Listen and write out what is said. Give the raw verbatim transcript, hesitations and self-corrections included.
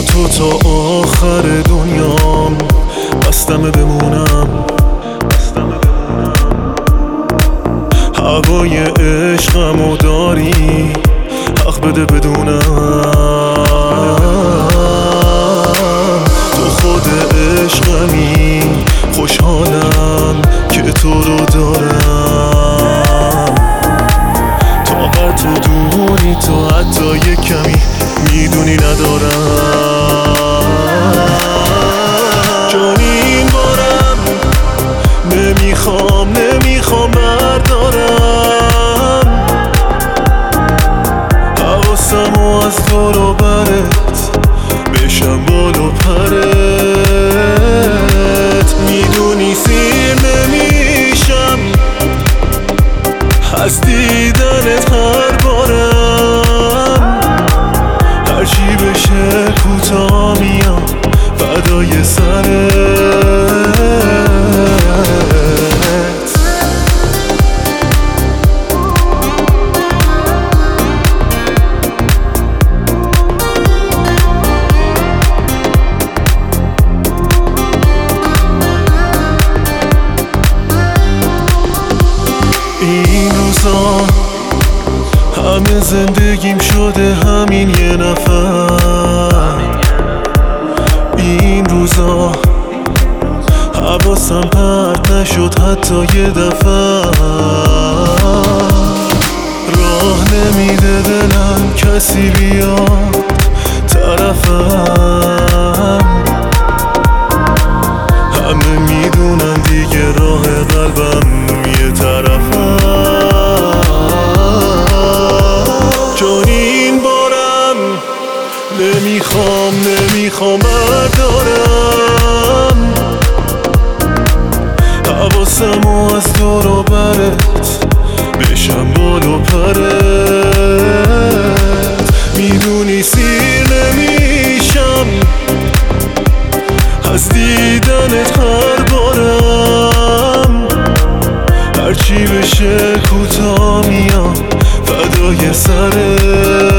تو تا آخر دنیام بستم بمونم، هوای عشقمو داری حق بده بدونم. تو خود عشقمی، خوشحالم که تو رو دارم. طاقت تو دونی تو حتی یک کمی میدونی ندارم. جانی این بارم نمیخوام نمیخوام بردارم حواسمو از تو رو برت بشم بال و پرت. میدونی سیر نمیشم از دیدنت هر بارم، هرچی بشه کوتاه میام فدای سرت. این روزا همه زندگیم شده همین یه نفر. این روزا حواسم پرت نشد حتی یه دفعه. راه نمیده دلم کسی بیاد طرفم، همه میدونن دیگه راه قلبم یه طرفم. جانی این بارم نمیخوام نمیخوام بردارم حواسمو از تو رو برت بشم بال و پرت. میدونی سیر نمیشم از دیدنت هر بارم، هرچی بشه کوتاه میام فدای سرت.